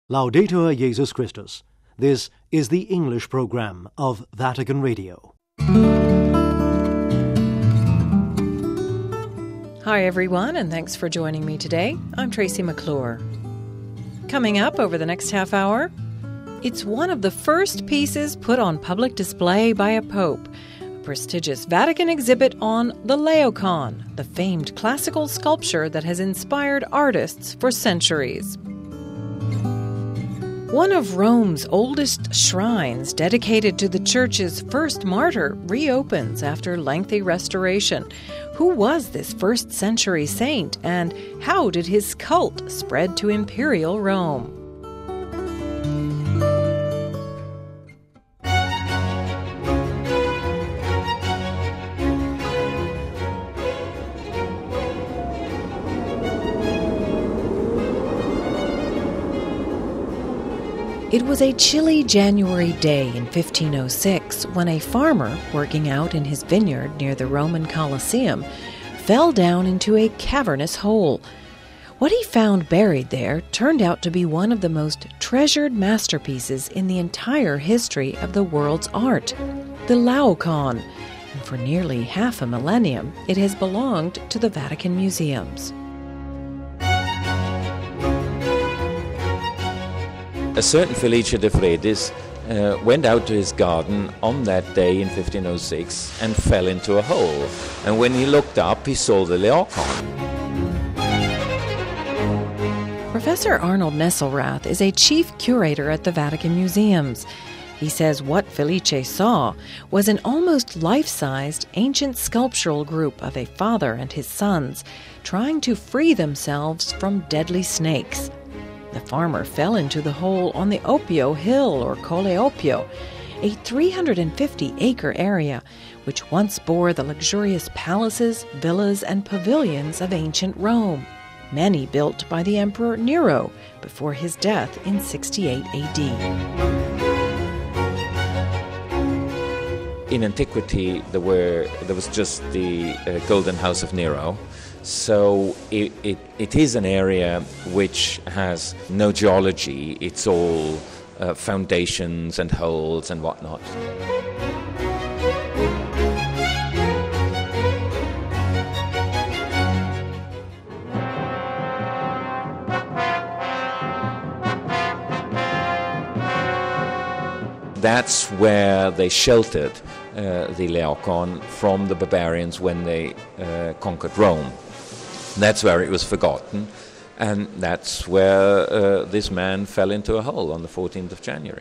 Laudetur Jesus Christus. This is the English program of Vatican Radio. Hi everyone, and thanks for joining me today. I'm Tracy McClure. Coming up over the next half hour, it's one of the first pieces put on public display by a pope, a prestigious Vatican exhibit on the Laocoon, the famed classical sculpture that has inspired artists for centuries. One of Rome's oldest shrines, dedicated to the church's first martyr, reopens after lengthy restoration. Who was this first-century saint, and how did his cult spread to imperial Rome? It was a chilly January day in 1506 when a farmer working out in his vineyard near the Roman Colosseum fell down into a cavernous hole. What he found buried there turned out to be one of the most treasured masterpieces in the entire history of the world's art, the Laocoon, and for nearly half a millennium it has belonged to the Vatican museums. A certain Felice de Fredis went out to his garden on that day in 1506 and fell into a hole. And when he looked up, he saw the Laocoon. Professor Arnold Nesselrath is a chief curator at the Vatican Museums. He says what Felice saw was an almost life-sized ancient sculptural group of a father and his sons trying to free themselves from deadly snakes. The farmer fell into the hole on the Opio Hill, or Colle Opio, a 350-acre area which once bore the luxurious palaces, villas, and pavilions of ancient Rome, many built by the Emperor Nero before his death in 68 AD. In antiquity, there was just the Golden House of Nero. So it is an area which has no geology. It's all foundations and holes and whatnot. That's where they sheltered the Laocoon from the barbarians when they conquered Rome. That's where it was forgotten, and that's where this man fell into a hole on the 14th of January.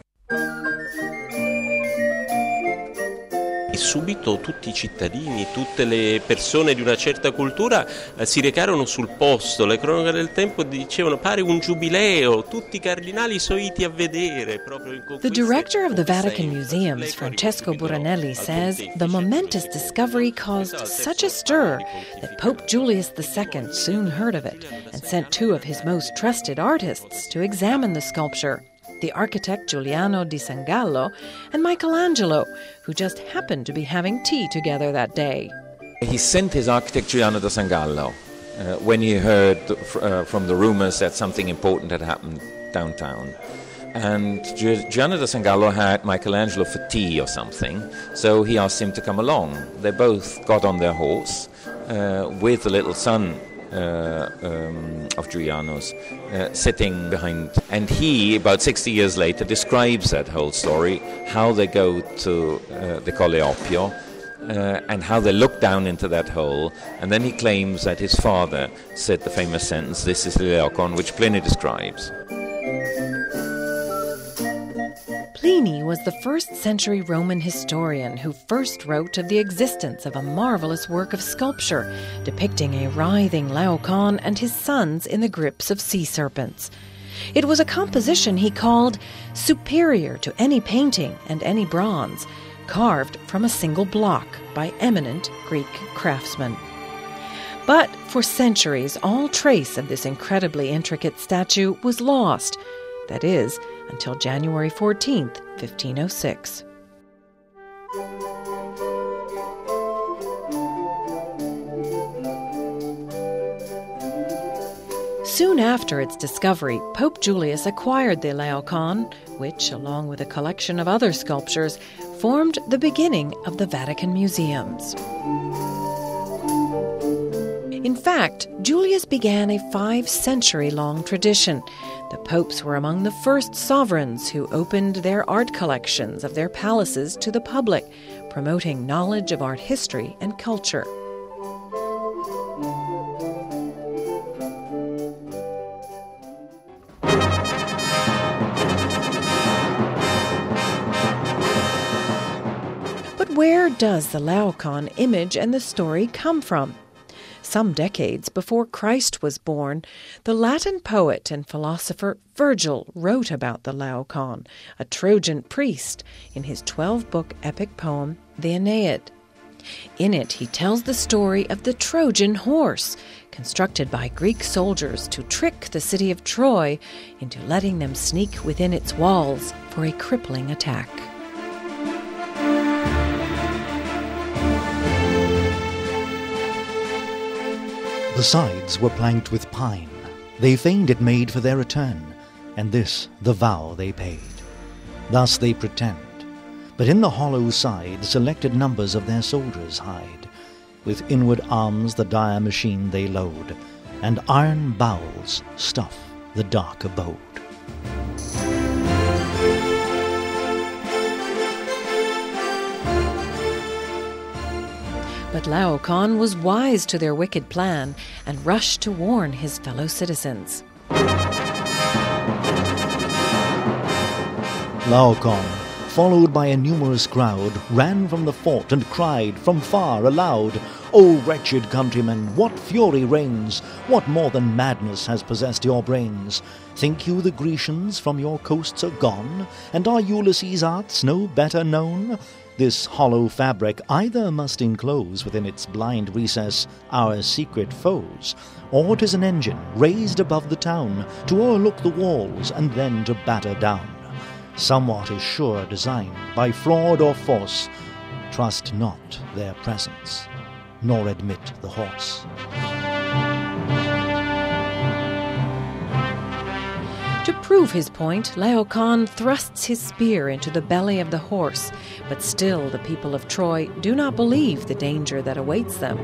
E subito tutti i cittadini, tutte le persone di una certa cultura si recarono sul posto. Le cronache del tempo dicevano pare un giubileo, tutti i cardinali soiti a vedere. The director of the Vatican Museums, Francesco Buranelli, says the momentous discovery caused such a stir that Pope Julius II soon heard of it and sent two of his most trusted artists to examine the sculpture, the architect Giuliano di Sangallo and Michelangelo, who just happened to be having tea together that day. He sent his architect Giuliano da Sangallo when he heard from the rumors that something important had happened downtown. And Giuliano da Sangallo had Michelangelo for tea or something, so he asked him to come along. They both got on their horse with the little son of Giuliano's sitting behind. And he, about 60 years later, describes that whole story, how they go to the Colle Opio and how they look down into that hole. And then he claims that his father said the famous sentence, "This is the Laocoon," which Pliny describes. Pliny was the first-century Roman historian who first wrote of the existence of a marvelous work of sculpture depicting a writhing Laocoon and his sons in the grips of sea serpents. It was a composition he called superior to any painting and any bronze, carved from a single block by eminent Greek craftsmen. But for centuries, all trace of this incredibly intricate statue was lost. That is, until January 14th, 1506. Soon after its discovery, Pope Julius acquired the Laocoon, which, along with a collection of other sculptures, formed the beginning of the Vatican Museums. In fact, Julius began a 5-century-long tradition. The popes were among the first sovereigns who opened their art collections of their palaces to the public, promoting knowledge of art history and culture. But where does the Laocoon image and the story come from? Some decades before Christ was born, the Latin poet and philosopher Virgil wrote about the Laocoon, a Trojan priest, in his 12-book epic poem, the Aeneid. In it, he tells the story of the Trojan horse, constructed by Greek soldiers to trick the city of Troy into letting them sneak within its walls for a crippling attack. The sides were planked with pine. They feigned it made for their return, and this the vow they paid. Thus they pretend, but in the hollow side selected numbers of their soldiers hide. With inward arms the dire machine they load, and iron bowels stuff the dark abode. But Laocoon was wise to their wicked plan and rushed to warn his fellow citizens. Laocoon, followed by a numerous crowd, ran from the fort and cried from far aloud, "O wretched countrymen, what fury reigns? What more than madness has possessed your brains? Think you the Grecians from your coasts are gone? And are Ulysses' arts no better known? This hollow fabric either must enclose within its blind recess our secret foes, or 'tis an engine raised above the town to o'erlook the walls and then to batter down. Somewhat is sure designed by fraud or force. Trust not their presence, nor admit the horse." To prove his point, Laocoon thrusts his spear into the belly of the horse, but still the people of Troy do not believe the danger that awaits them.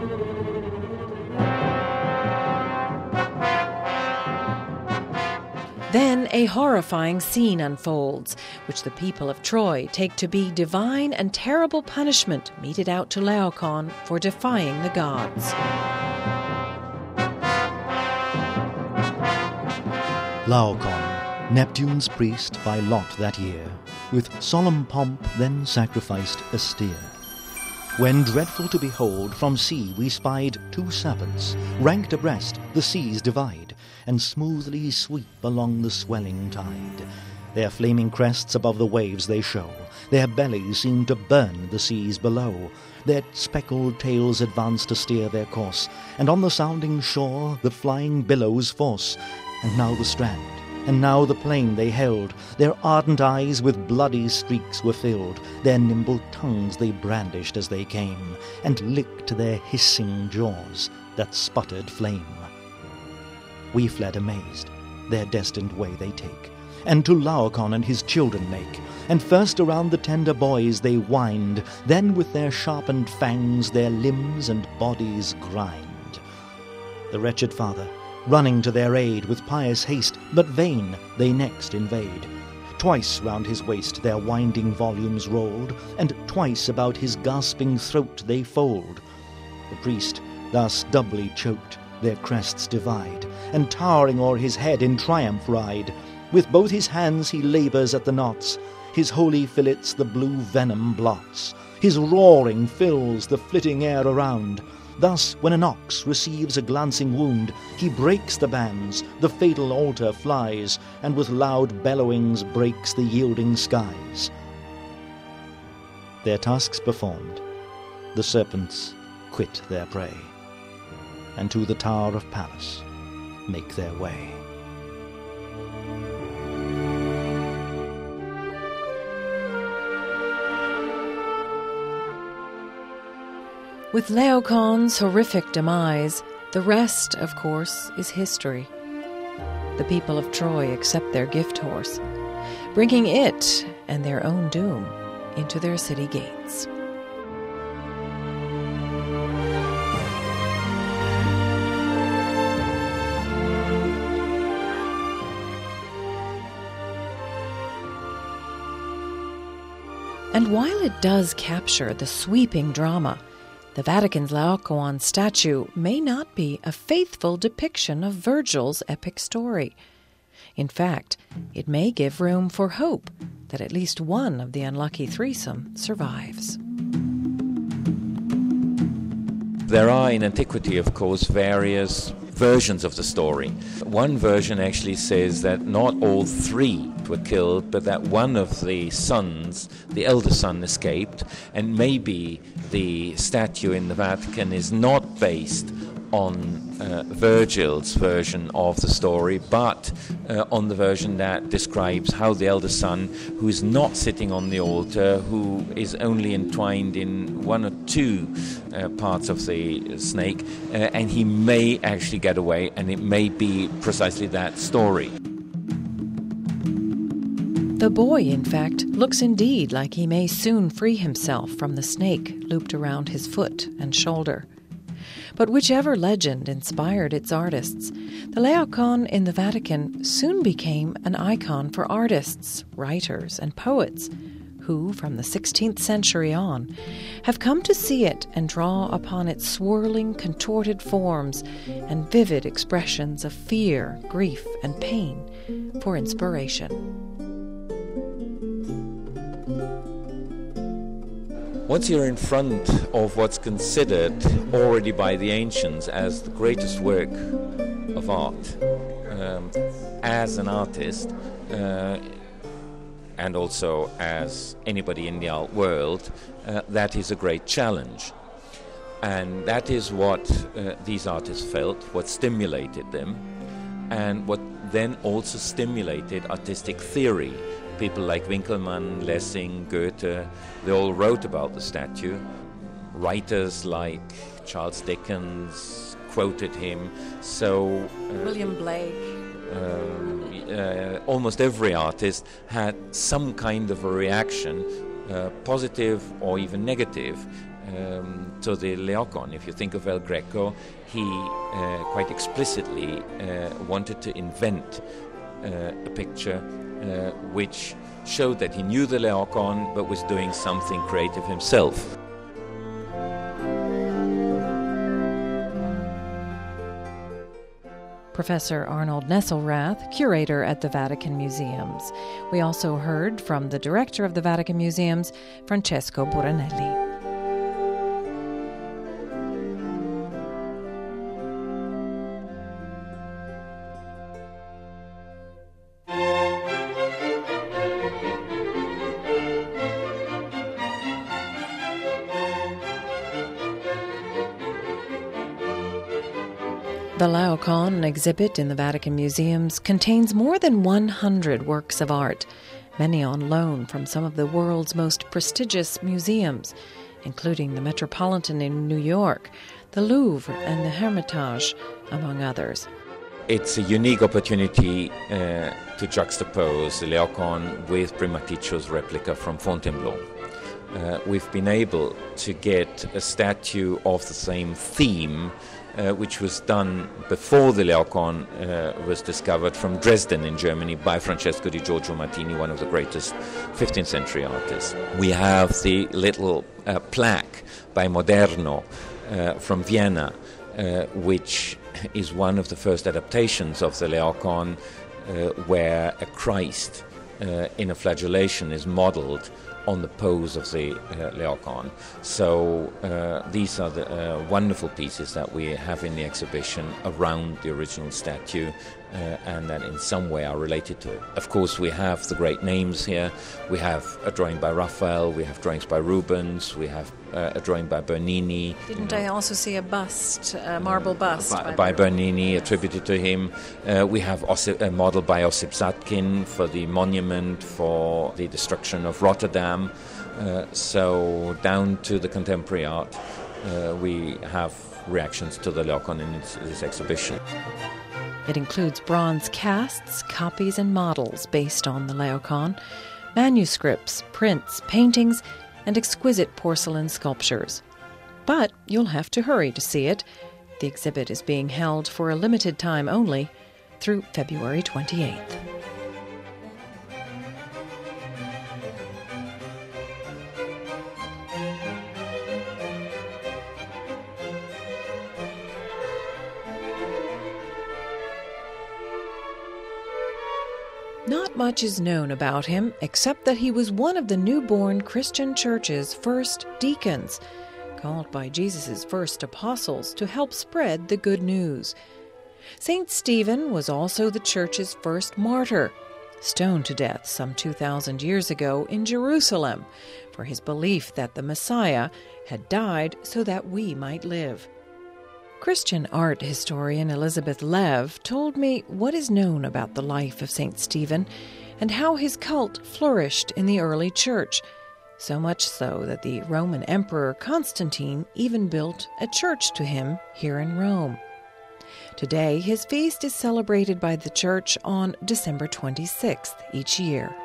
Then a horrifying scene unfolds, which the people of Troy take to be divine and terrible punishment meted out to Laocoon for defying the gods. Laocoon, Neptune's priest by lot that year, with solemn pomp then sacrificed a steer. When dreadful to behold, from sea we spied 2 serpents, ranked abreast, the seas divide, and smoothly sweep along the swelling tide. Their flaming crests above the waves they show, their bellies seem to burn the seas below. Their speckled tails advance to steer their course, and on the sounding shore the flying billows force. And now the strand, and now the plain they held, their ardent eyes with bloody streaks were filled, their nimble tongues they brandished as they came, and licked their hissing jaws that sputtered flame. We fled amazed, their destined way they take, and to Laocoon and his children make, and first around the tender boys they wind, then with their sharpened fangs their limbs and bodies grind. The wretched father, running to their aid with pious haste, but vain, they next invade. Twice round his waist their winding volumes rolled, and twice about his gasping throat they fold. The priest, thus doubly choked, their crests divide, and towering o'er his head in triumph ride. With both his hands he labours at the knots, his holy fillets the blue venom blots. His roaring fills the flitting air around. Thus, when an ox receives a glancing wound, he breaks the bands, the fatal altar flies, and with loud bellowings breaks the yielding skies. Their tasks performed, the serpents quit their prey, and to the tower of Pallas make their way. With Laocoon's horrific demise, the rest, of course, is history. the people of Troy accept their gift horse, bringing it and their own doom into their city gates. And while it does capture the sweeping drama, the Vatican's Laocoon statue may not be a faithful depiction of Virgil's epic story. In fact, it may give room for hope that at least one of the unlucky threesome survives. There are in antiquity, of course, various versions of the story. One version actually says that not all three were killed, but that one of the sons, the elder son, escaped, and maybe the statue in the Vatican is not based on Virgil's version of the story, but on the version that describes how the elder son, who is not sitting on the altar, who is only entwined in one or two parts of the snake, and he may actually get away, and it may be precisely that story. The boy, in fact, looks indeed like he may soon free himself from the snake looped around his foot and shoulder. But whichever legend inspired its artists, the Laocoon in the Vatican soon became an icon for artists, writers, and poets who, from the 16th century on, have come to see it and draw upon its swirling, contorted forms and vivid expressions of fear, grief, and pain for inspiration. Once you're in front of what's considered already by the ancients as the greatest work of art, as an artist, and also as anybody in the art world, that is a great challenge. And that is what these artists felt, what stimulated them, and what then also stimulated artistic theory. People like Winckelmann, Lessing, Goethe, they all wrote about the statue. Writers like Charles Dickens quoted him. So William Blake. Almost every artist had some kind of a reaction, positive or even negative, to the Laocoon. If you think of El Greco, he quite explicitly wanted to invent a picture which showed that he knew the Laocoon but was doing something creative himself. Professor Arnold Nesselrath, curator at the Vatican Museums. We also heard from the director of the Vatican Museums, Francesco Buranelli. The Laocoon exhibit in the Vatican Museums contains more than 100 works of art, many on loan from some of the world's most prestigious museums, including the Metropolitan in New York, the Louvre, and the Hermitage, among others. It's a unique opportunity to juxtapose the Laocoon with Primaticccio's replica from Fontainebleau. We've been able to get a statue of the same theme, which was done before the Laocoon was discovered, from Dresden in Germany by Francesco di Giorgio Martini, one of the greatest 15th century artists. We have the little plaque by Moderno from Vienna, which is one of the first adaptations of the Laocoon, where a Christ in a flagellation is modeled on the pose of the Laocoon. So these are the wonderful pieces that we have in the exhibition around the original statue, and that in some way are related to it. Of course, we have the great names here. We have a drawing by Raphael, we have drawings by Rubens, we have a drawing by Bernini. Didn't I also see a bust, a marble bust? By Bernini, attributed to him. We have a model by Ossip Zadkin for the monument for the destruction of Rotterdam. So down to the contemporary art, we have reactions to the Laocoon in this exhibition. It includes bronze casts, copies, and models based on the Laocoon, manuscripts, prints, paintings, and exquisite porcelain sculptures. But you'll have to hurry to see it. The exhibit is being held for a limited time only through February 28th. Not much is known about him, except that he was one of the newborn Christian church's first deacons, called by Jesus' first apostles to help spread the good news. St. Stephen was also the church's first martyr, stoned to death some 2,000 years ago in Jerusalem for his belief that the Messiah had died so that we might live. Christian art historian Elizabeth Lev told me what is known about the life of St. Stephen and how his cult flourished in the early church, so much so that the Roman Emperor Constantine even built a church to him here in Rome. Today, his feast is celebrated by the church on December 26th each year.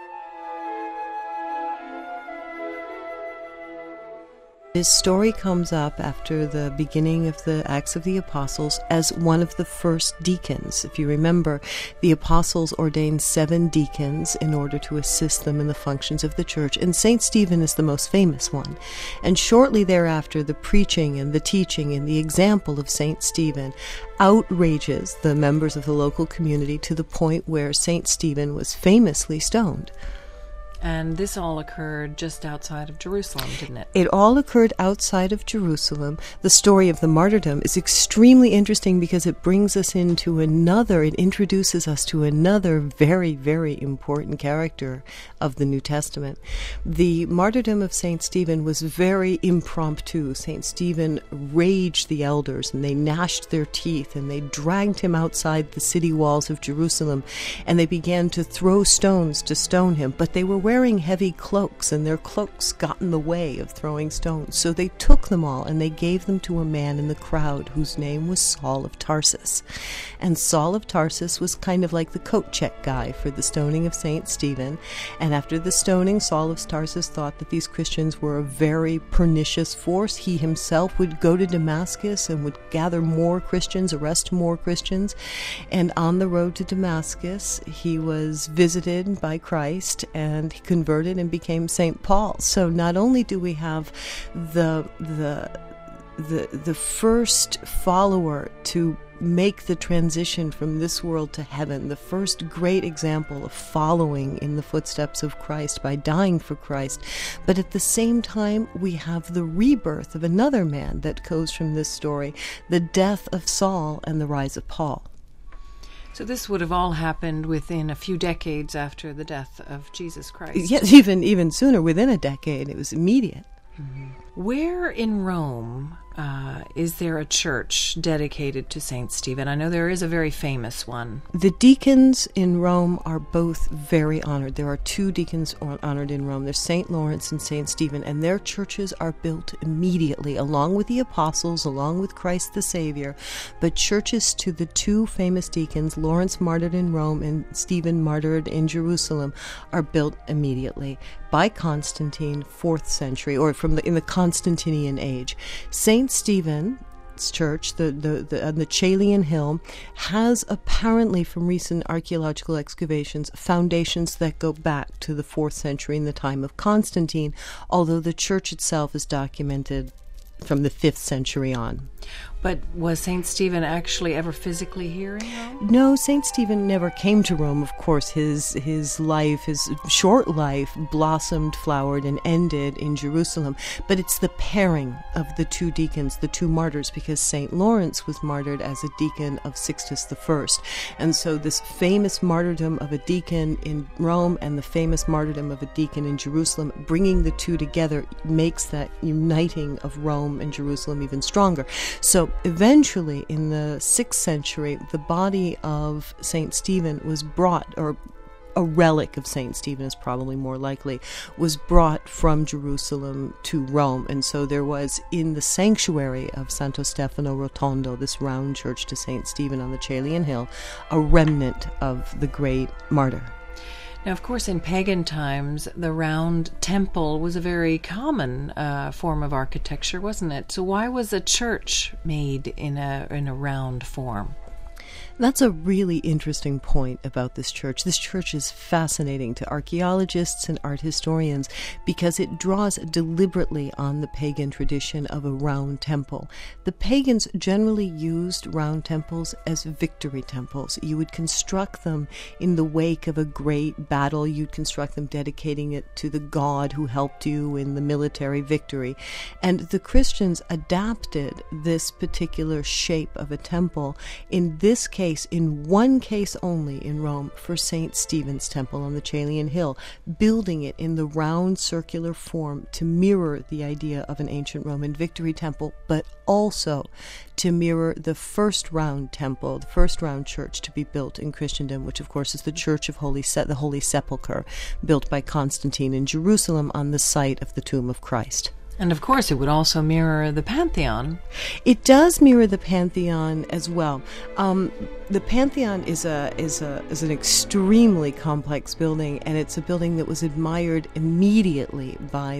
His story comes up after the beginning of the Acts of the Apostles as one of the first deacons. If you remember, the apostles ordained 7 deacons in order to assist them in the functions of the church, and St. Stephen is the most famous one. And shortly thereafter, the preaching and the teaching and the example of St. Stephen outrages the members of the local community to the point where St. Stephen was famously stoned. And this all occurred just outside of Jerusalem, didn't it? It all occurred outside of Jerusalem. The story of the martyrdom is extremely interesting because it brings us into it introduces us to another very, very important character of the New Testament. The martyrdom of St. Stephen was very impromptu. St. Stephen raged the elders, and they gnashed their teeth, and they dragged him outside the city walls of Jerusalem, and they began to throw stones to stone him, but they were wearing heavy cloaks, and their cloaks got in the way of throwing stones. So they took them all and they gave them to a man in the crowd whose name was Saul of Tarsus. And Saul of Tarsus was kind of like the coat check guy for the stoning of St. Stephen. And after the stoning, Saul of Tarsus thought that these Christians were a very pernicious force. He himself would go to Damascus and would gather more Christians, arrest more Christians. And on the road to Damascus, he was visited by Christ, and he converted and became St. Paul. So not only do we have the first follower to make the transition from this world to heaven, the first great example of following in the footsteps of Christ by dying for Christ, but at the same time we have the rebirth of another man that goes from this story, the death of Saul and the rise of Paul. So this would have all happened within a few decades after the death of Jesus Christ. Yes, even sooner, within a decade. It was immediate. Mm-hmm. Where in Rome is there a church dedicated to St. Stephen? I know there is a very famous one. The deacons in Rome are both very honored. There are 2 deacons honored in Rome. There's St. Lawrence and St. Stephen, and their churches are built immediately, along with the apostles, along with Christ the Savior. But churches to the 2 famous deacons, Lawrence martyred in Rome and Stephen martyred in Jerusalem, are built immediately by Constantine, 4th century, or in the Constantinian age. St. Stephen's church, on the Caelian Hill, has apparently, from recent archaeological excavations, foundations that go back to the 4th century in the time of Constantine, although the church itself is documented from the 5th century on. But was St. Stephen actually ever physically here in Rome? No, St. Stephen never came to Rome. Of course, his life, his short life, blossomed, flowered, and ended in Jerusalem. But it's the pairing of the 2 deacons, the 2 martyrs, because St. Lawrence was martyred as a deacon of Sixtus I. And so this famous martyrdom of a deacon in Rome and the famous martyrdom of a deacon in Jerusalem, bringing the 2 together makes that uniting of Rome and Jerusalem even stronger. So eventually, in the 6th century, the body of St. Stephen was brought, or a relic of Saint Stephen is probably more likely, was brought from Jerusalem to Rome. And so there was in the sanctuary of Santo Stefano Rotondo, this round church to Saint Stephen on the Caelian Hill, a remnant of the great martyr. Now, of course, in pagan times, the round temple was a very common form of architecture, wasn't it? So why was a church made in a round form? That's a really interesting point about this church. This church is fascinating to archaeologists and art historians because it draws deliberately on the pagan tradition of a round temple. The pagans generally used round temples as victory temples. You would construct them in the wake of a great battle. You'd construct them dedicating it to the god who helped you in the military victory. And the Christians adapted this particular shape of a temple, in this case, in one case only in Rome, for St. Stephen's Temple on the Caelian Hill, building it in the round circular form to mirror the idea of an ancient Roman victory temple, but also to mirror the first round temple, the first round church to be built in Christendom, which of course is the Church of the Holy Sepulchre, built by Constantine in Jerusalem on the site of the tomb of Christ. And of course, it would also mirror the Pantheon. It does mirror the Pantheon as well. The Pantheon is an extremely complex building, and it's a building that was admired immediately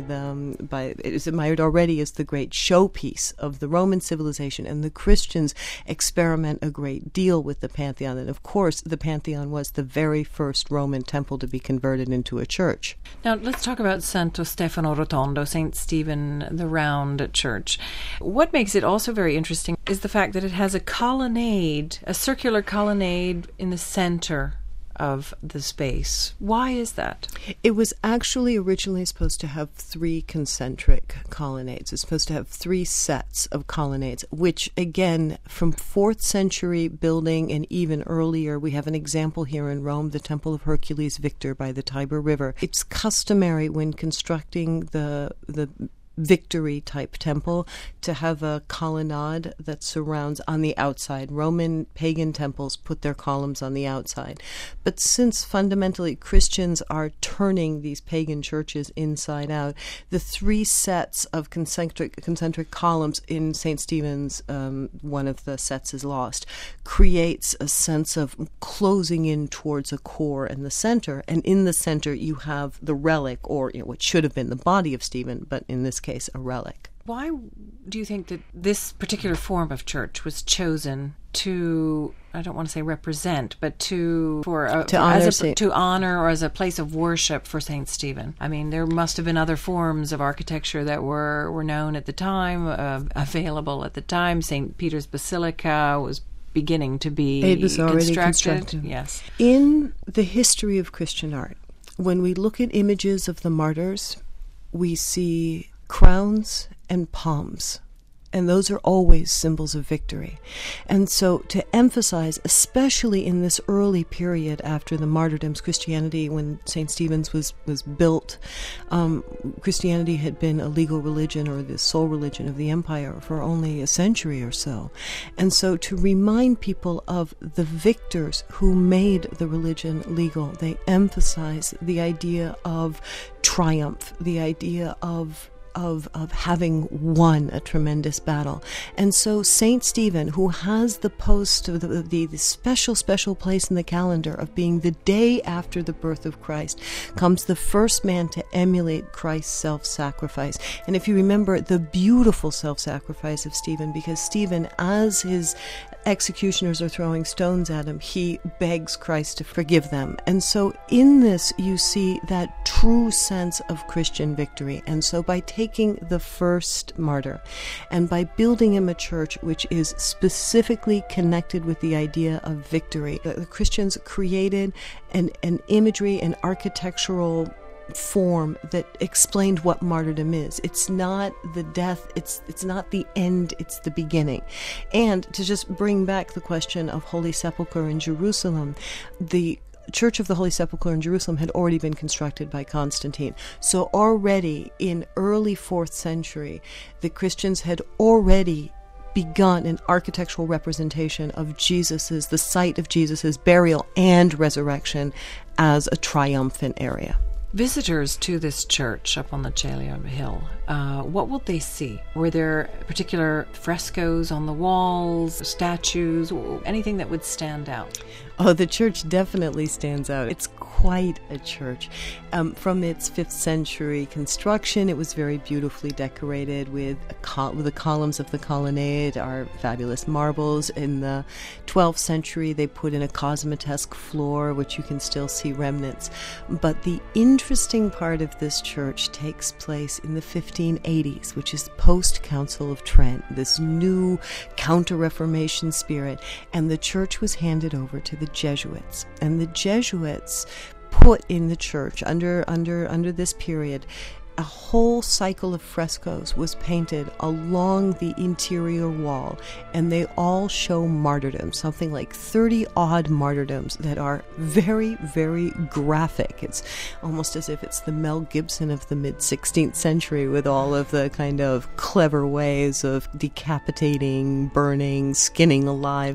it was admired already as the great showpiece of the Roman civilization, and the Christians experiment a great deal with the Pantheon. And of course, the Pantheon was the very first Roman temple to be converted into a church. Now, let's talk about Santo Stefano Rotondo, St. Stephen, the round church. What makes it also very interesting is the fact that it has a colonnade, a circular colonnade in the center of the space. Why is that? It was actually originally supposed to have 3 concentric colonnades. It's supposed to have 3 sets of colonnades, which again, from 4th century building and even earlier, we have an example here in Rome, the Temple of Hercules Victor by the Tiber River. It's customary when constructing the victory type temple to have a colonnade that surrounds on the outside. Roman pagan temples put their columns on the outside. But since fundamentally Christians are turning these pagan churches inside out, the 3 sets of concentric columns in St. Stephen's, one of the sets is lost, creates a sense of closing in towards a core in the center. And in the center you have the relic, or what should have been the body of Stephen, but in this case a relic. Why do you think that this particular form of church was chosen to, I don't want to say represent, but to honor or as a place of worship for St. Stephen? I mean, there must have been other forms of architecture that were known at the time, available at the time. St. Peter's Basilica was beginning to be It was already constructed. Yes. In the history of Christian art, when we look at images of the martyrs, we see crowns and palms, and those are always symbols of victory. And so to emphasize, especially in this early period after the martyrdoms, Christianity, when St. Stephen's was built, Christianity had been a legal religion or the sole religion of the empire for only a century or so. And so to remind people of the victors who made the religion legal, they emphasize the idea of triumph, the idea of having won a tremendous battle. And so St. Stephen, who has the post of the special place in the calendar of being the day after the birth of Christ, comes the first man to emulate Christ's self-sacrifice. And if you remember the beautiful self-sacrifice of Stephen, because Stephen, as his executioners are throwing stones at him, he begs Christ to forgive them. And so in this you see that true sense of Christian victory. And so by taking the first martyr and by building him a church which is specifically connected with the idea of victory, the Christians created an imagery, an architectural form that explained what martyrdom is. It's not the death, it's not the end, it's the beginning. And to just bring back the question of Holy Sepulchre in Jerusalem, the Church of the Holy Sepulchre in Jerusalem had already been constructed by Constantine. So already in early 4th century, the Christians had already begun an architectural representation of the site of Jesus's burial and resurrection as a triumphant area. Visitors to this church up on the Celia Hill, what will they see? Were there particular frescoes on the walls, statues, anything that would stand out? Oh, the church definitely stands out. It's quite a church. From its 5th century construction, it was very beautifully decorated with the columns of the colonnade are fabulous marbles. In the 12th century, they put in a cosmatesque floor, which you can still see remnants. But the interesting part of this church takes place in the 1580s, which is post-Council of Trent, this new counter-Reformation spirit, and the church was handed over to the Jesuits. And the Jesuits put in the church under this period a whole cycle of frescoes was painted along the interior wall, and they all show martyrdom, something like 30 odd martyrdoms that are very, very graphic. It's almost as if it's the Mel Gibson of the mid-16th century with all of the kind of clever ways of decapitating, burning, skinning alive,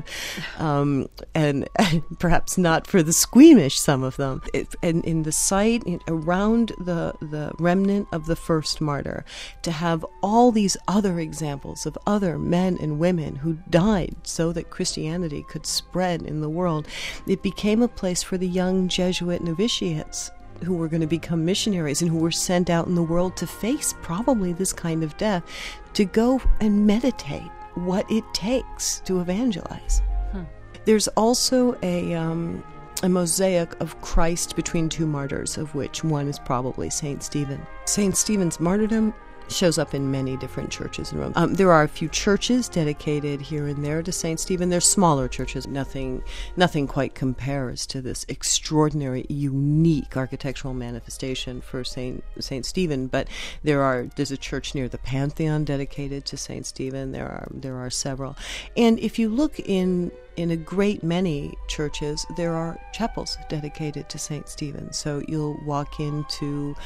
and perhaps not for the squeamish, some of them. And in the site, around the remnant of the first martyr, to have all these other examples of other men and women who died so that Christianity could spread in the world. It became a place for the young Jesuit novitiates who were going to become missionaries and who were sent out in the world to face probably this kind of death, to go and meditate what it takes to evangelize. There's also a mosaic of Christ between two martyrs, of which one is probably St. Stephen. St. Stephen's martyrdom shows up in many different churches in Rome. There are a few churches dedicated here and there to St. Stephen. They're smaller churches. Nothing quite compares to this extraordinary, unique architectural manifestation for St. Stephen. But there's a church near the Pantheon dedicated to St. Stephen. There are several. And if you look in a great many churches, there are chapels dedicated to St. Stephen. So you'll walk into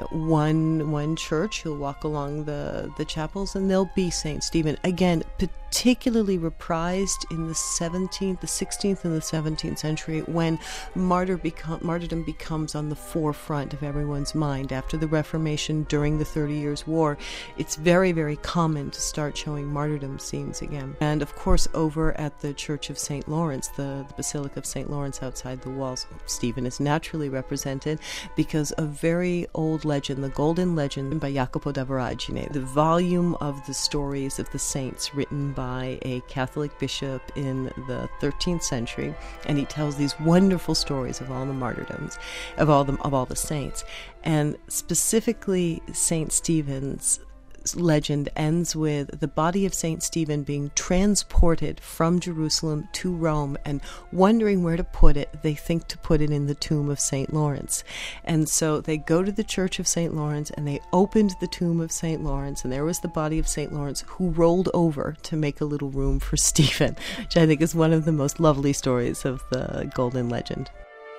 one church, you'll walk along the chapels, and there'll be St. Stephen. Again, particularly reprised in the 16th and the 17th century, when martyrdom becomes on the forefront of everyone's mind. After the Reformation, during the 30 Years' War, it's very, very common to start showing martyrdom scenes again. And of course, over at the Church of St. Lawrence, the Basilica of St. Lawrence outside the walls, Stephen is naturally represented because a very old legend, the Golden Legend by Jacopo da Voragine, the volume of the stories of the saints written by a Catholic bishop in the 13th century, and he tells these wonderful stories of all the martyrdoms, of all the saints, and specifically St. Stephen's legend ends with the body of St. Stephen being transported from Jerusalem to Rome, and wondering where to put it, they think to put it in the tomb of St. Lawrence. And so they go to the Church of St. Lawrence, and they opened the tomb of St. Lawrence, and there was the body of St. Lawrence, who rolled over to make a little room for Stephen, which I think is one of the most lovely stories of the Golden Legend.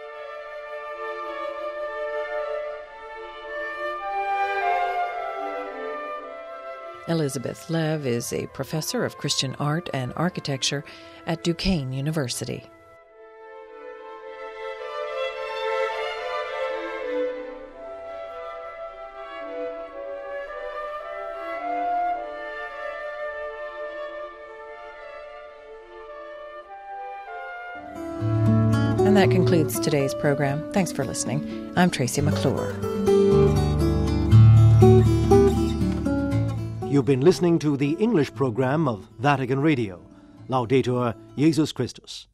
Elizabeth Lev is a professor of Christian art and architecture at Duquesne University. And that concludes today's program. Thanks for listening. I'm Tracy McClure. You've been listening to the English program of Vatican Radio. Laudetur Jesus Christus.